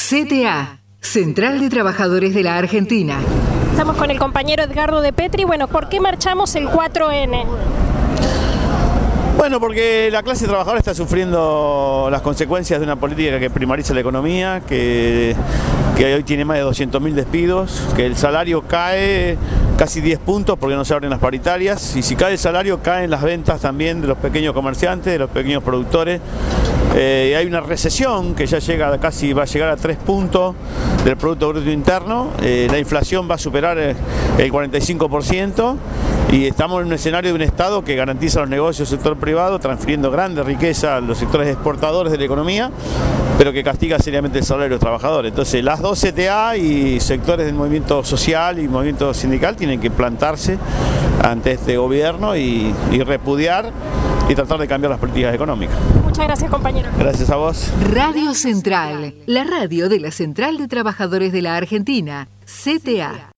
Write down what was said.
CTA, Central de Trabajadores de la Argentina. Estamos con el compañero Edgardo de Petri. Bueno, ¿por qué marchamos el 4N? Bueno, porque la clase trabajadora está sufriendo las consecuencias de una política que primariza la economía, que hoy tiene más de 200.000 despidos, que el salario cae casi 10 puntos porque no se abren las paritarias, y si cae el salario caen las ventas también de los pequeños comerciantes, de los pequeños productores. Hay una recesión que ya va a llegar a 3 puntos del Producto Bruto Interno, la inflación va a superar el 45%, y estamos en un escenario de un Estado que garantiza los negocios del sector privado, transfiriendo grande riqueza a los sectores exportadores de la economía, pero que castiga seriamente el salario de los trabajadores. Entonces las dos CTA y sectores del movimiento social y movimiento sindical tienen que plantarse ante este gobierno y repudiar y tratar de cambiar las políticas económicas. Muchas gracias, compañero. Gracias a vos. Radio Central, la radio de la Central de Trabajadores de la Argentina, CTA.